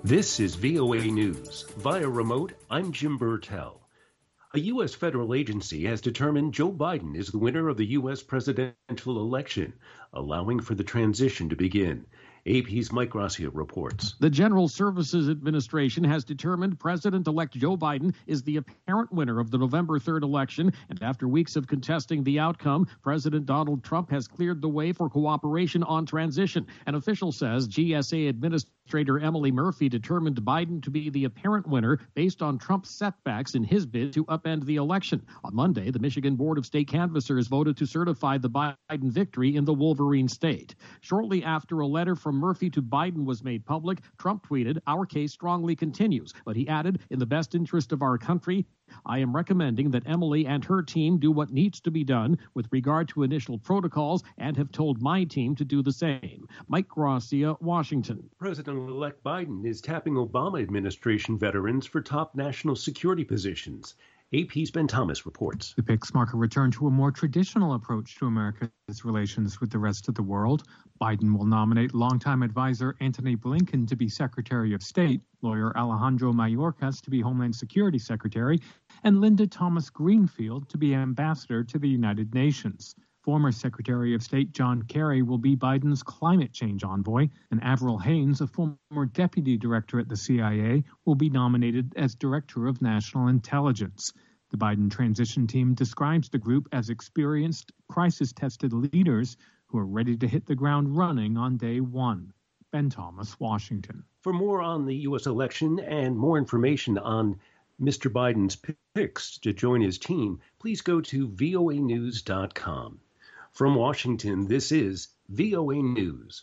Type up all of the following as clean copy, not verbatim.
This is VOA News. Via remote, I'm Jim Burtell. A U.S. federal agency has determined Joe Biden is the winner of the U.S. presidential election, allowing for the transition to begin. AP's Mike Gracia reports. The General Services Administration has determined President-elect Joe Biden is the apparent winner of the November 3rd election, and after weeks of contesting the outcome, President Donald Trump has cleared the way for cooperation on transition. An official says GSA Administrator Emily Murphy determined Biden to be the apparent winner based on Trump's setbacks in his bid to upend the election. On Monday, the Michigan Board of State Canvassers voted to certify the Biden victory in the Wolverine state. Shortly after a letter from Murphy to Biden was made public, Trump tweeted, "Our case strongly continues." But he added, "In the best interest of our country, I am recommending that Emily and her team do what needs to be done with regard to initial protocols and have told my team to do the same." Mike Gracia, Washington. President-elect Biden is tapping Obama administration veterans for top national security positions. AP's Ben Thomas reports. The picks mark a return to a more traditional approach to America's relations with the rest of the world. Biden will nominate longtime advisor Antony Blinken to be Secretary of State, lawyer Alejandro Mayorkas to be Homeland Security Secretary, and Linda Thomas Greenfield to be Ambassador to the United Nations. Former Secretary of State John Kerry will be Biden's climate change envoy, and Avril Haines, a former deputy director at the CIA, will be nominated as Director of National Intelligence. The Biden transition team describes the group as experienced, crisis-tested leaders who are ready to hit the ground running on day one. Ben Thomas, Washington. For more on the U.S. election and more information on Mr. Biden's picks to join his team, please go to voanews.com. From Washington, this is VOA News.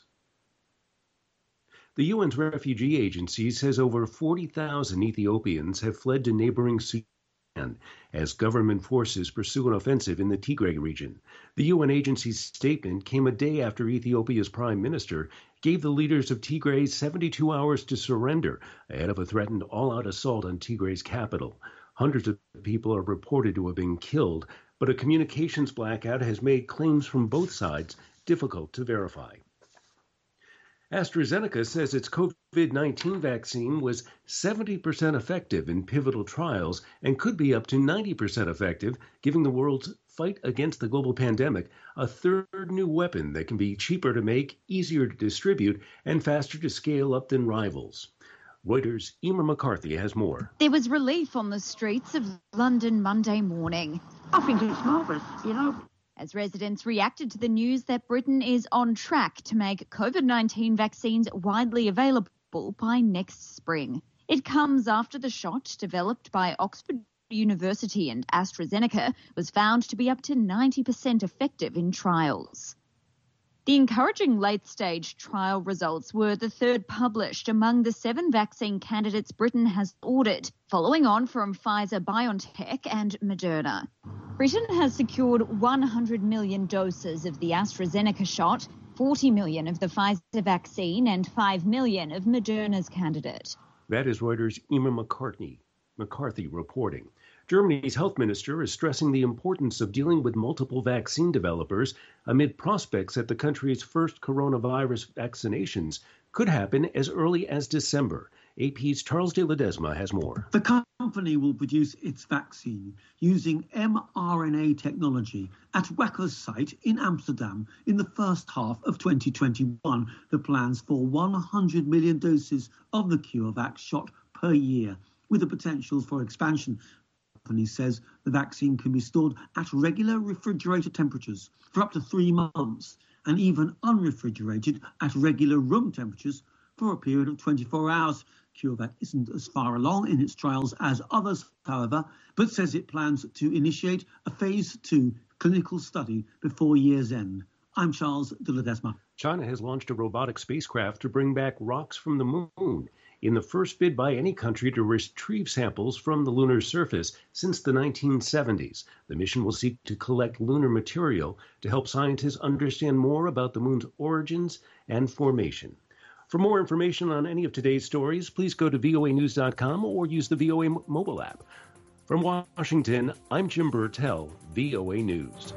The UN's refugee agency says over 40,000 Ethiopians have fled to neighboring Sudan as government forces pursue an offensive in the Tigray region. The UN agency's statement came a day after Ethiopia's prime minister gave the leaders of Tigray 72 hours to surrender ahead of a threatened all-out assault on Tigray's capital. Hundreds of people are reported to have been killed, but a communications blackout has made claims from both sides difficult to verify. AstraZeneca says its COVID-19 vaccine was 70% effective in pivotal trials and could be up to 90% effective, giving the world's fight against the global pandemic a third new weapon that can be cheaper to make, easier to distribute, and faster to scale up than rivals. Reuters' Emer McCarthy has more. There was relief on the streets of London Monday morning. I think it's marvellous, as residents reacted to the news that Britain is on track to make COVID-19 vaccines widely available by next spring. It comes after the shot, developed by Oxford University and AstraZeneca, was found to be up to 90% effective in trials. The encouraging late-stage trial results were the third published among the 7 vaccine candidates Britain has ordered, following on from Pfizer-BioNTech and Moderna. Britain has secured 100 million doses of the AstraZeneca shot, 40 million of the Pfizer vaccine, and 5 million of Moderna's candidate. That is Reuters' Emer McCarthy reporting. Germany's health minister is stressing the importance of dealing with multiple vaccine developers amid prospects that the country's first coronavirus vaccinations could happen as early as December. AP's Charles de Ledesma has more. The company will produce its vaccine using mRNA technology at Wacker's site in Amsterdam in the first half of 2021. The plans for 100 million doses of the CureVac shot per year, with the potential for expansion. The company says the vaccine can be stored at regular refrigerator temperatures for up to 3 months and even unrefrigerated at regular room temperatures for a period of 24 hours. CureVac isn't as far along in its trials as others, however, but says it plans to initiate a phase 2 clinical study before year's end. I'm Charles de Ledesma. China has launched a robotic spacecraft to bring back rocks from the moon in the first bid by any country to retrieve samples from the lunar surface since the 1970s. The mission will seek to collect lunar material to help scientists understand more about the moon's origins and formation. For more information on any of today's stories, please go to voanews.com or use the VOA mobile app. From Washington, I'm Jim Burtell, VOA News.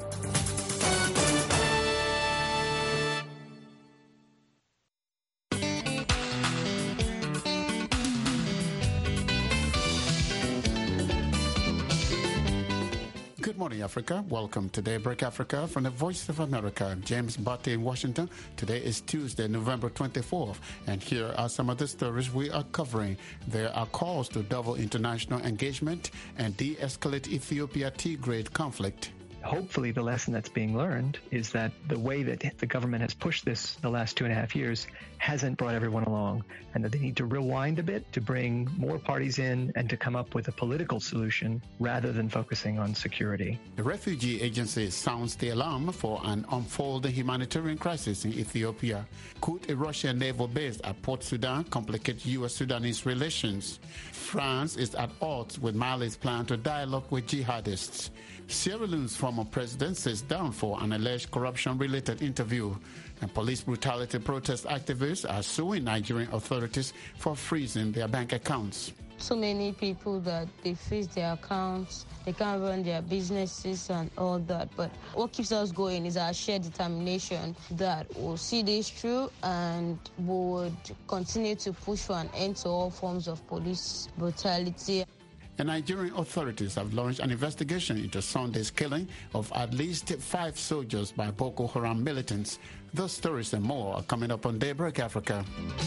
Good morning, Africa. Welcome to Daybreak Africa from the Voice of America. I'm James Butte in Washington. Today is Tuesday, November 24th, and here are some of the stories we are covering. There are calls to double international engagement and de-escalate Ethiopia-Tigray conflict. Hopefully the lesson that's being learned is that the way that the government has pushed this the last 2.5 years hasn't brought everyone along, and that they need to rewind a bit to bring more parties in and to come up with a political solution rather than focusing on security. The refugee agency sounds the alarm for an unfolding humanitarian crisis in Ethiopia. Could a Russian naval base at Port Sudan complicate U.S.-Sudanese relations? France is at odds with Mali's plan to dialogue with jihadists. Sierra Leone's former president sits down for an alleged corruption-related interview. And police brutality protest activists are suing Nigerian authorities for freezing their bank accounts. So many people that they freeze their accounts, they can't run their businesses and all that. But what keeps us going is our shared determination that we'll see this through and would continue to push for an end to all forms of police brutality. And Nigerian authorities have launched an investigation into Sunday's killing of at least 5 soldiers by Boko Haram militants. Those stories and more are coming up on Daybreak Africa.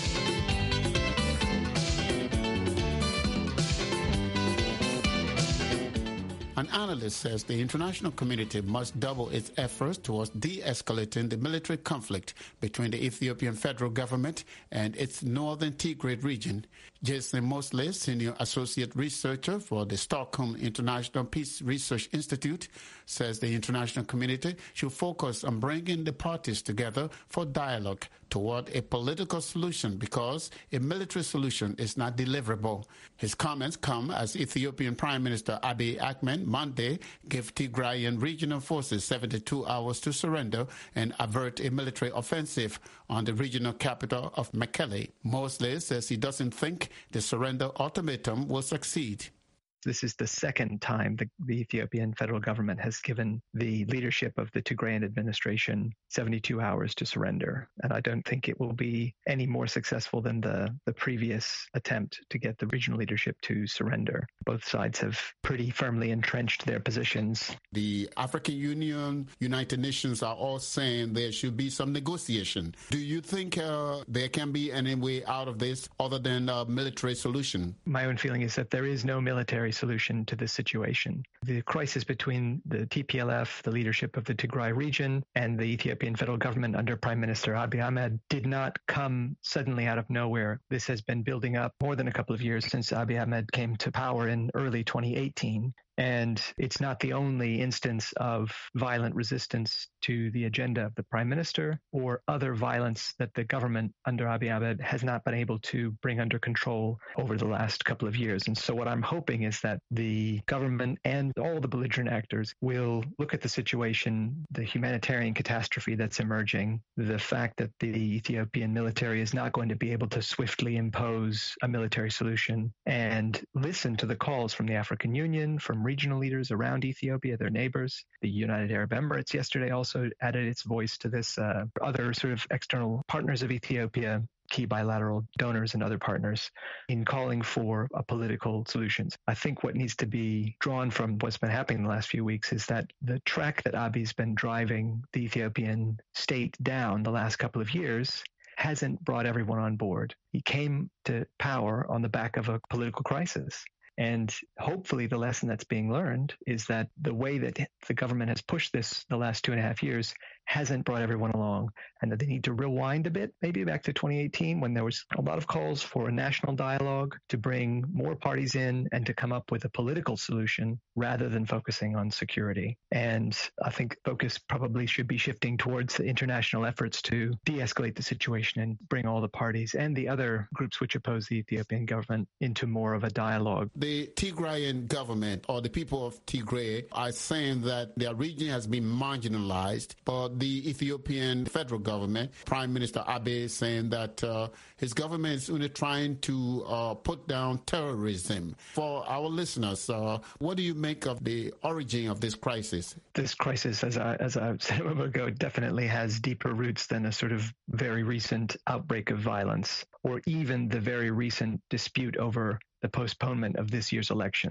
An analyst says the international community must double its efforts towards de-escalating the military conflict between the Ethiopian federal government and its northern Tigray region. Jason Mosley, senior associate researcher for the Stockholm International Peace Research Institute, says the international community should focus on bringing the parties together for dialogue toward a political solution because a military solution is not deliverable. His comments come as Ethiopian Prime Minister Abiy Ahmed Monday gave Tigrayan regional forces 72 hours to surrender and avert a military offensive on the regional capital of Mekelle. Mosley says he doesn't think the surrender ultimatum will succeed. This is the second time the Ethiopian federal government has given the leadership of the Tigrayan administration 72 hours to surrender. And I don't think it will be any more successful than the previous attempt to get the regional leadership to surrender. Both sides have pretty firmly entrenched their positions. The African Union, United Nations are all saying there should be some negotiation. Do you think there can be any way out of this other than a military solution? My own feeling is that there is no military solution to this situation. The crisis between the TPLF, the leadership of the Tigray region, and the Ethiopian federal government under Prime Minister Abiy Ahmed did not come suddenly out of nowhere. This has been building up more than a couple of years since Abiy Ahmed came to power in early 2018. And it's not the only instance of violent resistance to the agenda of the prime minister or other violence that the government under Abiy Ahmed has not been able to bring under control over the last couple of years. And so what I'm hoping is that the government and all the belligerent actors will look at the situation, the humanitarian catastrophe that's emerging, the fact that the Ethiopian military is not going to be able to swiftly impose a military solution, and listen to the calls from the African Union, from regional leaders around Ethiopia, their neighbors. The United Arab Emirates yesterday also added its voice to this. Other sort of external partners of Ethiopia, key bilateral donors and other partners, in calling for a political solutions. I think what needs to be drawn from what's been happening in the last few weeks is that the track that Abiy's been driving the Ethiopian state down the last couple of years hasn't brought everyone on board. He came to power on the back of a political crisis. And hopefully the lesson that's being learned is that the way that the government has pushed this the last 2.5 years hasn't brought everyone along, and that they need to rewind a bit, maybe back to 2018 when there was a lot of calls for a national dialogue to bring more parties in and to come up with a political solution rather than focusing on security. And I think focus probably should be shifting towards the international efforts to de-escalate the situation and bring all the parties and the other groups which oppose the Ethiopian government into more of a dialogue. The Tigrayan government, or the people of Tigray, are saying that their region has been marginalized, but the Ethiopian federal government, Prime Minister Abiy, is saying that his government is only trying to put down terrorism. For our listeners, what do you make of the origin of this crisis? This crisis, as I said a moment ago, definitely has deeper roots than a sort of very recent outbreak of violence, or even the very recent dispute over the postponement of this year's elections.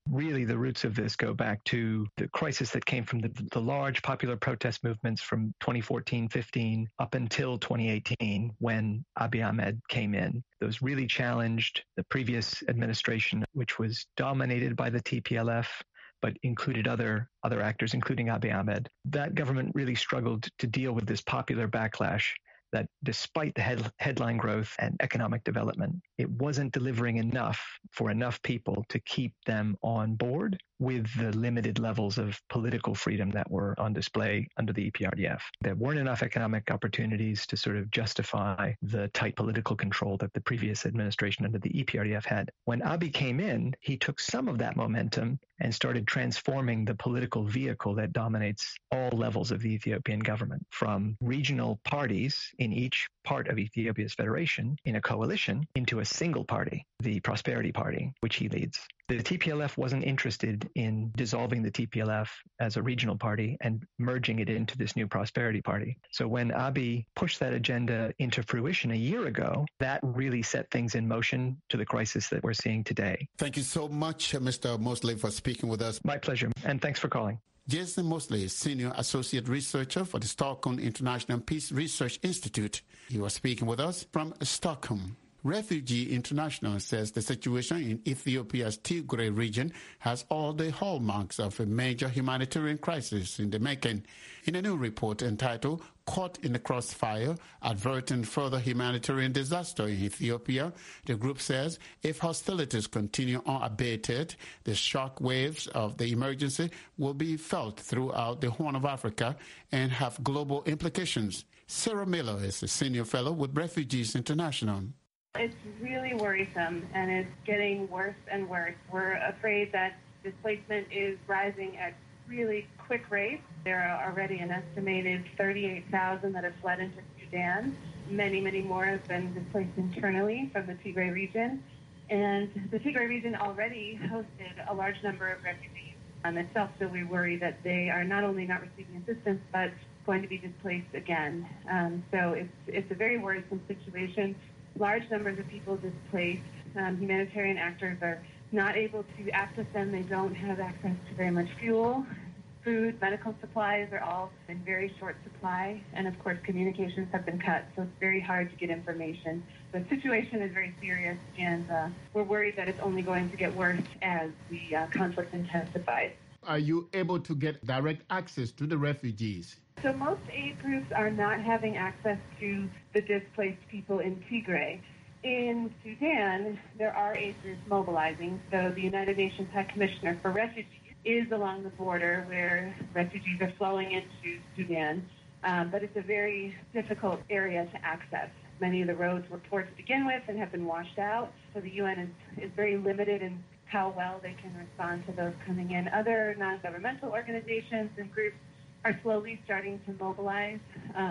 Really, the roots of this go back to the crisis that came from the large popular protest movements from 2014-15 up until 2018, when Abiy Ahmed came in. Those really challenged the previous administration, which was dominated by the TPLF, but included other actors, including Abiy Ahmed. That government really struggled to deal with this popular backlash that despite the headline growth and economic development, it wasn't delivering enough for enough people to keep them on board with the limited levels of political freedom that were on display under the EPRDF. There weren't enough economic opportunities to sort of justify the tight political control that the previous administration under the EPRDF had. When Abiy came in, he took some of that momentum and started transforming the political vehicle that dominates all levels of the Ethiopian government, from regional parties in each part of Ethiopia's federation in a coalition into a single party, the Prosperity Party, which he leads. The TPLF wasn't interested in dissolving the TPLF as a regional party and merging it into this new Prosperity Party. So when Abiy pushed that agenda into fruition a year ago, that really set things in motion to the crisis that we're seeing today. Thank you so much, Mr. Mosley, for speaking with us. My pleasure, and thanks for calling. Jason Mosley is Senior Associate Researcher for the Stockholm International Peace Research Institute. He was speaking with us from Stockholm. Refugee International says the situation in Ethiopia's Tigray region has all the hallmarks of a major humanitarian crisis in the making. In a new report entitled Caught in the Crossfire, Averting Further Humanitarian Disaster in Ethiopia, the group says if hostilities continue unabated, the shock waves of the emergency will be felt throughout the Horn of Africa and have global implications. Sarah Miller is a senior fellow with Refugees International. It's really worrisome, and it's getting worse and worse. We're afraid that displacement is rising at really quick rates. There are already an estimated 38,000 that have fled into Sudan. Many, many more have been displaced internally from the Tigray region. And the Tigray region already hosted a large number of refugees itself, so we worry that they are not only not receiving assistance, but going to be displaced again. So it's a very worrisome situation. Large numbers of people displaced. Humanitarian actors are not able to access them. They don't have access to very much fuel. Food, medical supplies are all in very short supply. And of course, communications have been cut, so it's very hard to get information. The situation is very serious, and we're worried that it's only going to get worse as the conflict intensifies. Are you able to get direct access to the refugees? So most aid groups are not having access to the displaced people in Tigray. In Sudan, there are aid groups mobilizing. So the United Nations High Commissioner for Refugees is along the border where refugees are flowing into Sudan. But it's a very difficult area to access. Many of the roads were poor to begin with and have been washed out. So the UN is very limited in how well they can respond to those coming in. Other non-governmental organizations and groups are slowly starting to mobilize,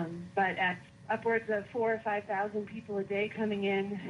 but at upwards of 4,000 or 5,000 people a day coming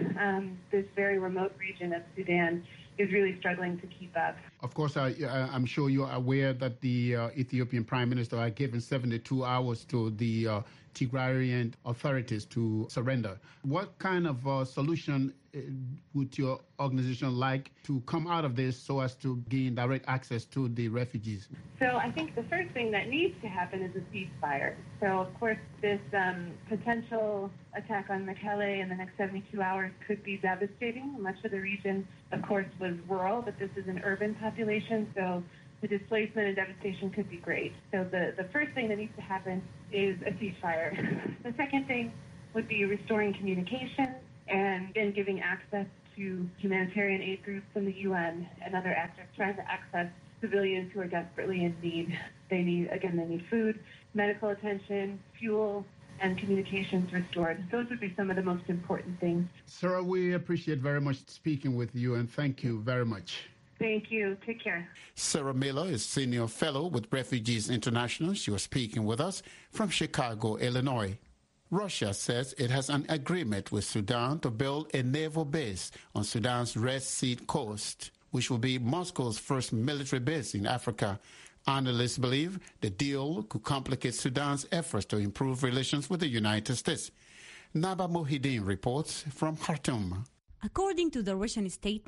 in, this very remote region of Sudan is really struggling to keep up. Of course, I'm sure you're aware that the Ethiopian Prime Minister had given 72 hours to the Tigrayan authorities to surrender. What kind of solution would your organization like to come out of this so as to gain direct access to the refugees? So I think the first thing that needs to happen is a ceasefire. So, of course, this potential attack on Mekelle in the next 72 hours could be devastating. Much of the region, of course, was rural, but this is an urban population, so the displacement and devastation could be great. So the first thing that needs to happen is a ceasefire. The second thing would be restoring communication and then giving access to humanitarian aid groups and the UN and other actors trying to access civilians who are desperately in need. They need food, medical attention, fuel, and communications restored. Those would be some of the most important things. Sarah, we appreciate very much speaking with you, and thank you very much. Thank you. Take care. Sarah Miller is Senior Fellow with Refugees International. She was speaking with us from Chicago, Illinois. Russia says it has an agreement with Sudan to build a naval base on Sudan's Red Sea coast, which will be Moscow's first military base in Africa. Analysts believe the deal could complicate Sudan's efforts to improve relations with the United States. Naba Mohideen reports from Khartoum. According to the Russian statement,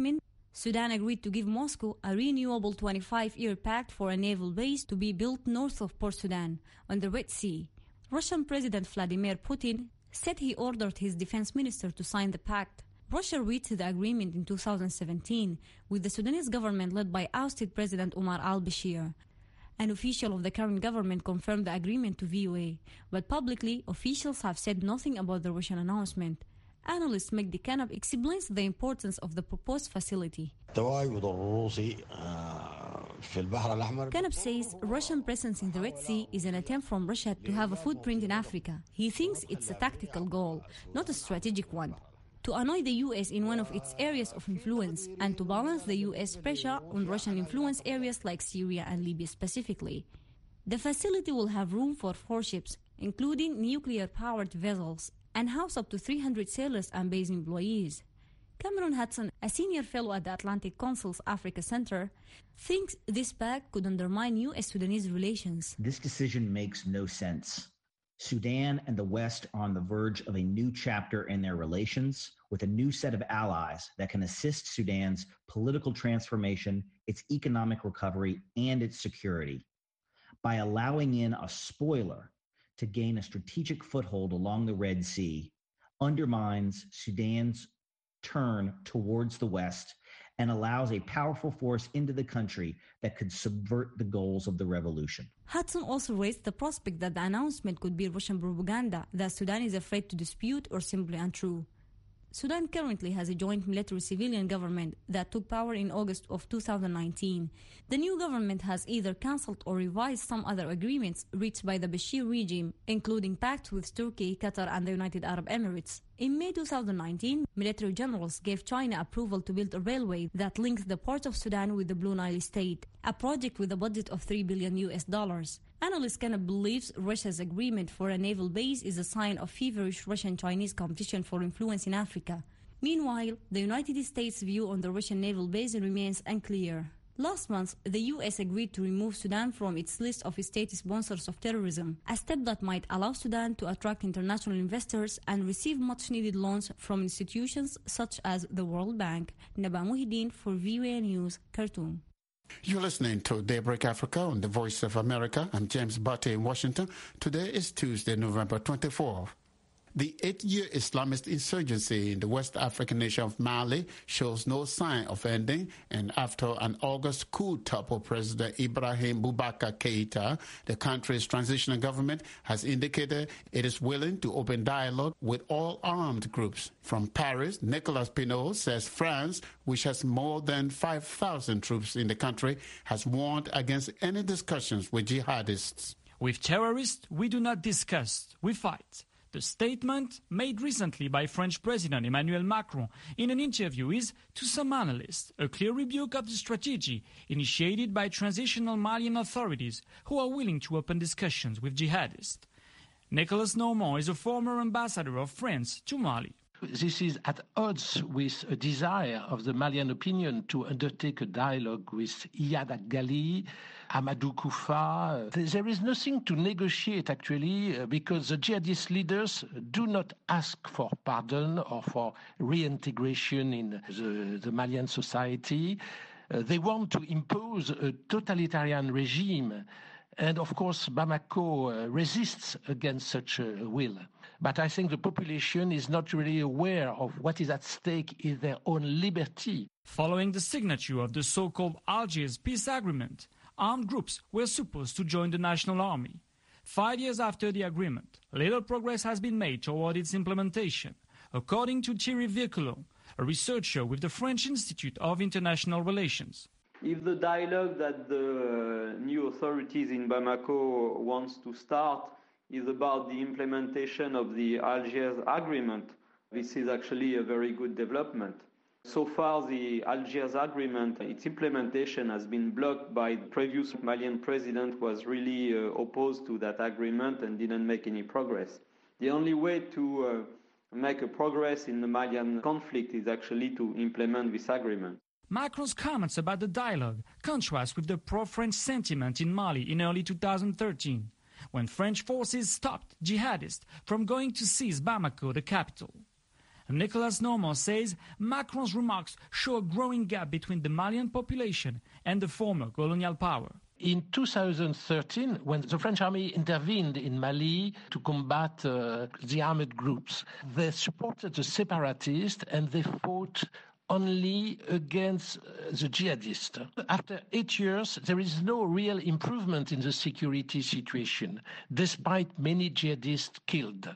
Sudan agreed to give Moscow a renewable 25-year pact for a naval base to be built north of Port Sudan on the Red Sea. Russian President Vladimir Putin said he ordered his defense minister to sign the pact. Russia reached the agreement in 2017 with the Sudanese government led by ousted President Omar al-Bashir. An official of the current government confirmed the agreement to VOA, but publicly, officials have said nothing about the Russian announcement. Analyst Magdi Kanab explains the importance of the proposed facility. Kanab says Russian presence in the Red Sea is an attempt from Russia to have a footprint in Africa. He thinks it's a tactical goal, not a strategic one, to annoy the U.S. in one of its areas of influence and to balance the U.S. pressure on Russian influence areas like Syria and Libya specifically. The facility will have room for 4 ships, including nuclear-powered vessels, and house up to 300 sailors and base employees. Cameron Hudson, a senior fellow at the Atlantic Council's Africa Center, thinks this pact could undermine U.S.-Sudanese relations. This decision makes no sense. Sudan and the West are on the verge of a new chapter in their relations with a new set of allies that can assist Sudan's political transformation, its economic recovery, and its security. By allowing in a spoiler to gain a strategic foothold along the Red Sea, undermines Sudan's turn towards the West and allows a powerful force into the country that could subvert the goals of the revolution. Hudson also raised the prospect that the announcement could be Russian propaganda that Sudan is afraid to dispute or simply untrue. Sudan currently has a joint military-civilian government that took power in August of 2019. The new government has either cancelled or revised some other agreements reached by the Bashir regime, including pacts with Turkey, Qatar, and the United Arab Emirates. In May 2019, military generals gave China approval to build a railway that links the port of Sudan with the Blue Nile state, a project with a budget of $3 billion. Analyst Kanab believes Russia's agreement for a naval base is a sign of feverish Russian-Chinese competition for influence in Africa. Meanwhile, the United States' view on the Russian naval base remains unclear. Last month, the U.S. agreed to remove Sudan from its list of state sponsors of terrorism, a step that might allow Sudan to attract international investors and receive much-needed loans from institutions such as the World Bank. Naba Muhyiddin for VOA News, Khartoum. You're listening to Daybreak Africa on the Voice of America. I'm James Butte in Washington. Today is Tuesday, November 24th. The 8-year Islamist insurgency in the West African nation of Mali shows no sign of ending, and after an August coup toppled President Ibrahim Boubacar Keïta, the country's transitional government has indicated it is willing to open dialogue with all armed groups. From Paris, Nicolas Pinault says France, which has more than 5,000 troops in the country, has warned against any discussions with jihadists. With terrorists, we do not discuss, we fight. The statement made recently by French President Emmanuel Macron in an interview is, to some analysts, a clear rebuke of the strategy initiated by transitional Malian authorities who are willing to open discussions with jihadists. Nicolas Normand is a former ambassador of France to Mali. This is at odds with a desire of the Malian opinion to undertake a dialogue with Iyad Ghali, Amadou Koufa. There is nothing to negotiate, actually, because the jihadist leaders do not ask for pardon or for reintegration in the Malian society. They want to impose a totalitarian regime. And, of course, Bamako resists against such a will. But I think the population is not really aware of what is at stake in their own liberty. Following the signature of the so-called Algiers peace agreement, armed groups were supposed to join the national army. 5 years after the agreement, little progress has been made toward its implementation, according to Thierry Virculon, a researcher with the French Institute of International Relations. If the dialogue that the new authorities in Bamako wants to start is about the implementation of the Algiers agreement, this is actually a very good development. So far, the Algiers agreement, its implementation has been blocked by the previous Malian president who was really opposed to that agreement and didn't make any progress. The only way to make a progress in the Malian conflict is actually to implement this agreement. Macron's comments about the dialogue contrast with the pro-French sentiment in Mali in early 2013, when French forces stopped jihadists from going to seize Bamako, the capital. Nicolas Normand says Macron's remarks show a growing gap between the Malian population and the former colonial power. In 2013, when the French army intervened in Mali to combat the armed groups, they supported the separatists and they fought only against the jihadists. After 8 years, there is no real improvement in the security situation, despite many jihadists killed.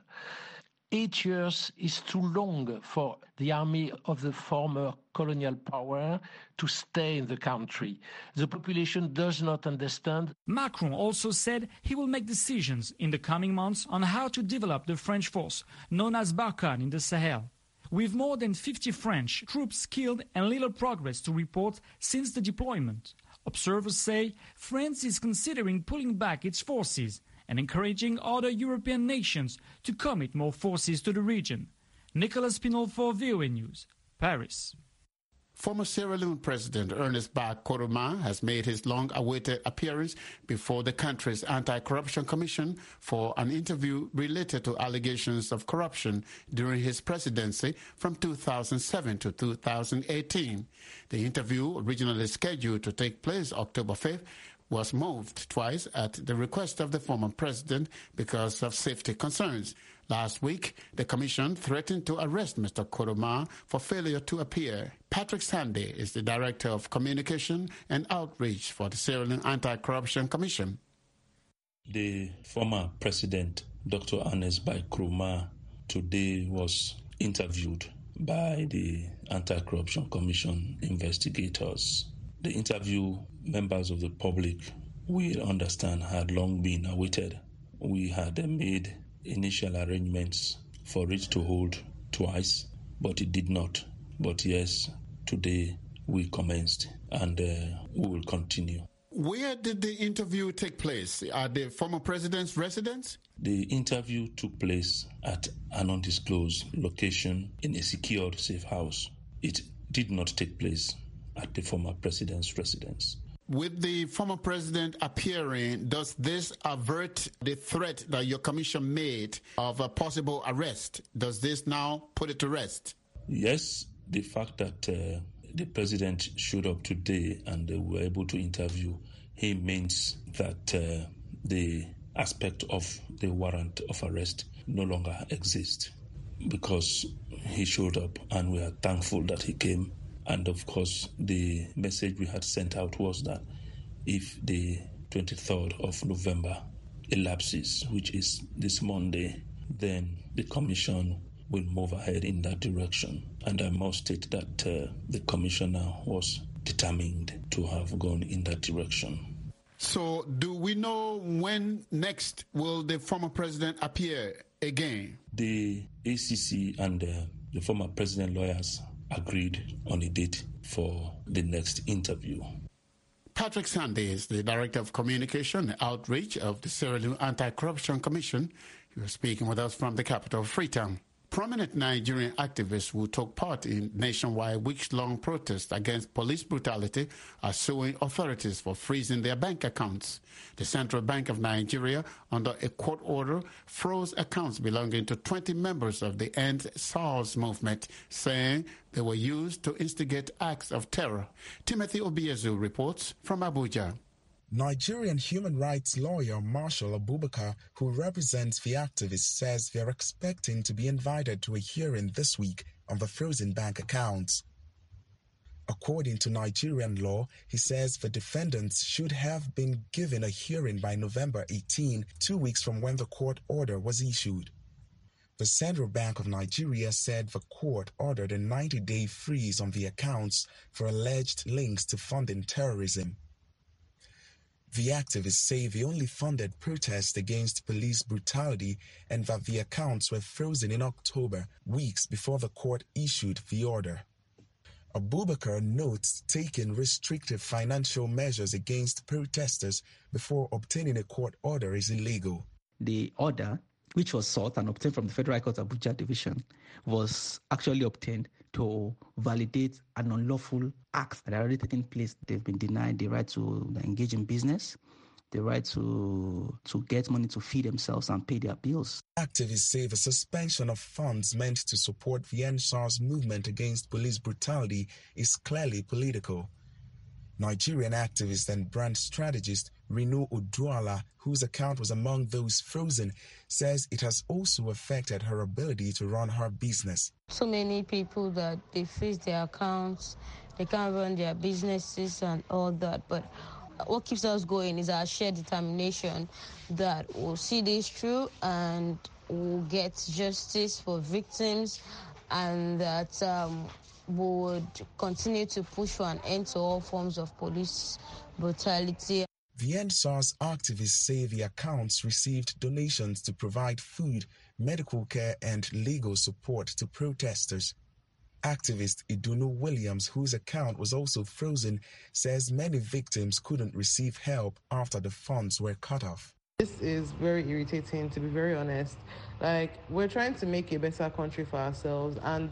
8 years is too long for the army of the former colonial power to stay in the country. The population does not understand. Macron also said he will make decisions in the coming months on how to develop the French force, known as Barkhane in the Sahel. With more than 50 French troops killed and little progress to report since the deployment, observers say France is considering pulling back its forces and encouraging other European nations to commit more forces to the region. Nicolas Pinot for VOA News, Paris. Former Sierra Leone President Ernest Bai Koroma has made his long-awaited appearance before the country's Anti-Corruption Commission for an interview related to allegations of corruption during his presidency from 2007 to 2018. The interview, originally scheduled to take place October 5th, was moved twice at the request of the former president because of safety concerns. Last week, the commission threatened to arrest Mr. Koroma for failure to appear. Patrick Sandy is the Director of Communication and Outreach for the Sierra Leone Anti-Corruption Commission. The former president, Dr. Ernest Bai Koroma, today was interviewed by the Anti-Corruption Commission investigators. The interview, members of the public will understand, had long been awaited. We had made initial arrangements for it to hold twice, but it did not. But yes, today we commenced and we will continue. Where did the interview take place? At the former president's residence? The interview took place at an undisclosed location in a secured safe house. It did not take place at the former president's residence. With the former president appearing, does this avert the threat that your commission made of a possible arrest? Does this now put it to rest? Yes, the fact that the president showed up today and we were able to interview him means that the aspect of the warrant of arrest no longer exists, because he showed up and we are thankful that he came. And of course, the message we had sent out was that if the 23rd of November elapses, which is this Monday, then the commission will move ahead in that direction. And I must state that the commissioner was determined to have gone in that direction. So do we know when next will the former president appear again? The ACC and the former president lawyers agreed on a date for the next interview. Patrick Sandy is the Director of Communication and Outreach of the Sierra Leone Anti-Corruption Commission. He was speaking with us from the capital of Freetown. Prominent Nigerian activists who took part in nationwide weeks-long protests against police brutality are suing authorities for freezing their bank accounts. The Central Bank of Nigeria, under a court order, froze accounts belonging to 20 members of the End SARS movement, saying they were used to instigate acts of terror. Timothy Obiezu reports from Abuja. Nigerian human rights lawyer Marshall Abubakar, who represents the activists, says they are expecting to be invited to a hearing this week on the frozen bank accounts. According to Nigerian law, he says the defendants should have been given a hearing by November 18, 2 weeks from when the court order was issued. The Central Bank of Nigeria said the court ordered a 90-day freeze on the accounts for alleged links to funding terrorism. The activists say they only funded protests against police brutality and that the accounts were frozen in October, weeks before the court issued the order. Abubakar notes taking restrictive financial measures against protesters before obtaining a court order is illegal. The order, which was sought and obtained from the Federal Court Abuja Division, was actually obtained to validate an unlawful act that had already taken place. They've been denied the right to engage in business. the right to get money to feed themselves and pay their bills. Activists say the suspension of funds meant to support the EndSARS movement against police brutality is clearly political. Nigerian activist and brand strategist Reno Oduala, whose account was among those frozen, says it has also affected her ability to run her business. So many people that they freeze their accounts, they can't run their businesses and all that, but what keeps us going is our shared determination that we'll see this through and we'll get justice for victims, and that we would continue to push for an end to all forms of police brutality. The EndSARS activists say the accounts received donations to provide food, medical care, and legal support to protesters. Activist Idunu Williams, whose account was also frozen, says many victims couldn't receive help after the funds were cut off. This is very irritating, to be very honest. We're trying to make a better country for ourselves, and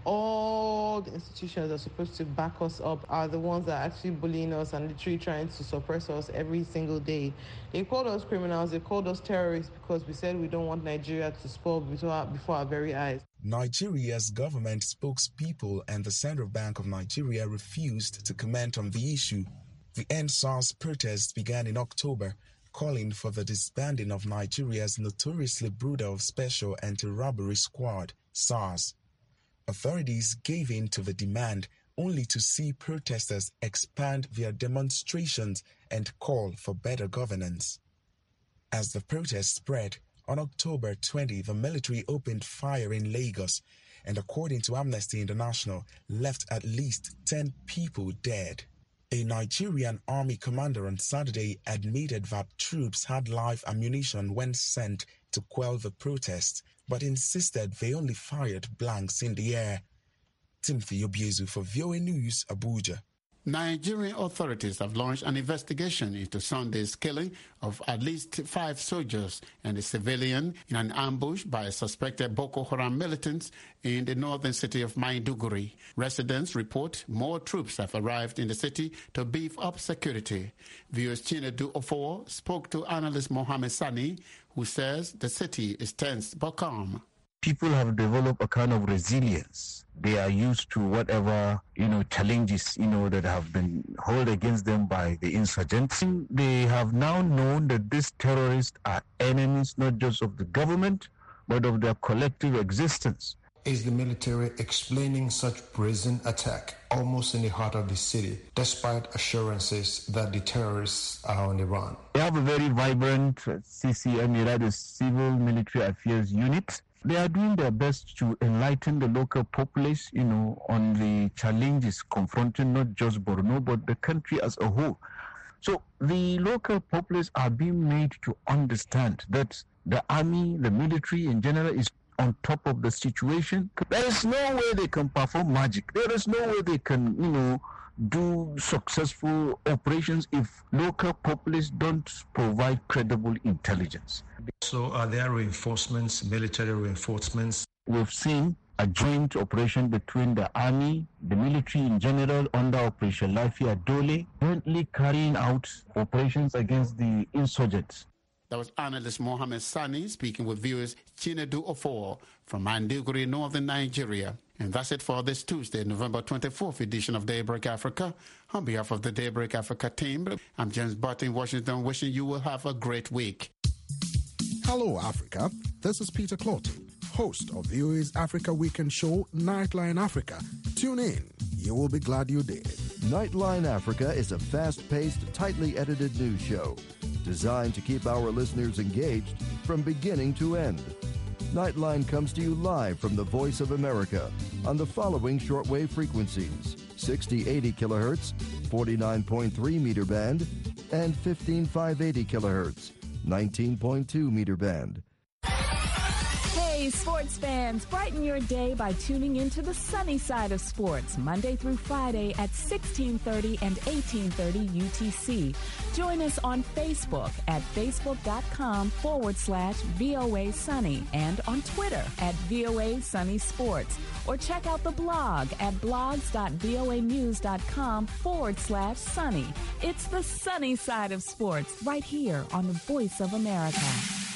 all the institutions that are supposed to back us up are the ones that are actually bullying us and literally trying to suppress us every single day. They called us criminals, they called us terrorists because we said we don't want Nigeria to spoil before our very eyes. Nigeria's government spokespeople and the Central Bank of Nigeria refused to comment on the issue. The EndSARS protests began in October, calling for the disbanding of Nigeria's notoriously brutal Special Anti-Robbery Squad, SARS. Authorities gave in to the demand only to see protesters expand their demonstrations and call for better governance. As the protests spread, on October 20, the military opened fire in Lagos and, according to Amnesty International, left at least 10 people dead. A Nigerian army commander on Saturday admitted that troops had live ammunition when sent to quell the protests, but insisted they only fired blanks in the air. Timothy Obiezu for VOA News, Abuja. Nigerian authorities have launched an investigation into Sunday's killing of at least 5 soldiers and a civilian in an ambush by suspected Boko Haram militants in the northern city of Maiduguri. Residents report more troops have arrived in the city to beef up security. VOA's Chinedu Ofor spoke to analyst Mohammed Sani, who says the city is tense but calm. People have developed a kind of resilience. They are used to whatever, challenges, that have been hurled against them by the insurgents. They have now known that these terrorists are enemies not just of the government, but of their collective existence. Is the military explaining such brazen attack almost in the heart of the city, despite assurances that the terrorists are on the run? They have a very vibrant CCM, that is Civil Military Affairs Unit. They are doing their best to enlighten the local populace, on the challenges confronting not just Borno, but the country as a whole. So the local populace are being made to understand that the army, the military in general, is on top of the situation. There is no way they can perform magic. There is no way they can, do successful operations if local populace don't provide credible intelligence. So are there reinforcements, military reinforcements? We've seen a joint operation between the army, the military in general, under Operation Lafia Dole, jointly carrying out operations against the insurgents. That was analyst Mohammed Sani speaking with viewers Chinedu Ofor from Maiduguri, northern Nigeria. And that's it for this Tuesday, November 24th edition of Daybreak Africa. On behalf of the Daybreak Africa team, I'm James Butt in Washington, wishing you will have a great week. Hello, Africa. This is Peter Clotty, host of VOA's Africa Weekend show, Nightline Africa. Tune in. You will be glad you did. Nightline Africa is a fast-paced, tightly edited news show designed to keep our listeners engaged from beginning to end. Nightline comes to you live from the Voice of America on the following shortwave frequencies: 6080 kilohertz, 49.3 meter band, and 15580 kilohertz, 19.2 meter band. Hey, Hey, sports fans, brighten your day by tuning into the sunny side of sports, Monday through Friday at 1630 and 1830 UTC. Join us on Facebook at facebook.com/VOA Sunny and on Twitter at VOA Sunny Sports. Or check out the blog at blogs.voanews.com/sunny. It's the sunny side of sports right here on the Voice of America.